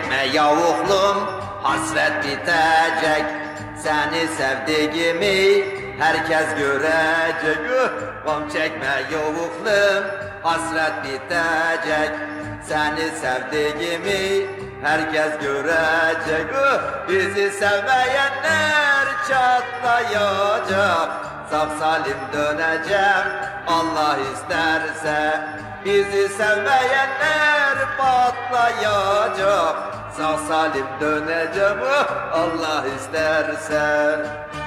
çekme yavuklum, hasret bitecek. Seni sevdiğimi herkes görecek. Gam çekme yavuklum, hasret bitecek. Seni sevdiğimi herkes görecek. Bizi sevmeyenler çatlayacak. Sağ salim döneceğim Allah isterse. Bizi sevmeyenler patlayacak. Sağ salim döneceğim Allah isterse.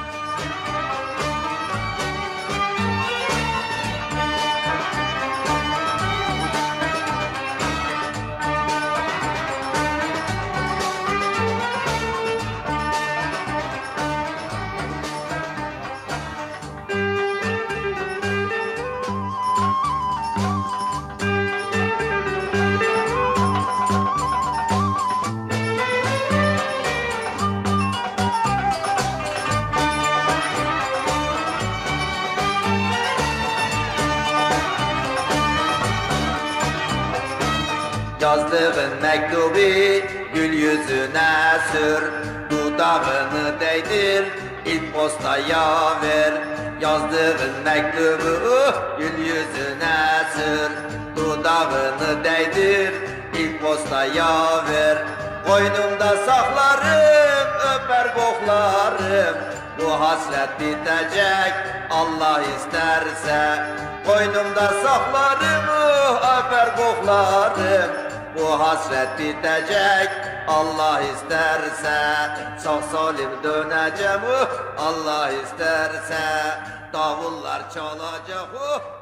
Yazdığın mektubu gül yüzüne sür. Dudağını değdir, ilk postaya ver. Yazdığın mektubu gül yüzüne sür. Dudağını değdir, ilk postaya ver. Koynumda saklarım, öper koklarım. Bu hasret bitecek Allah isterse. Koynumda saklarım, öper koklarım. Bu hasret bitecek Allah isterse. Sağ salim döneceğim Allah isterse. Davullar çalacak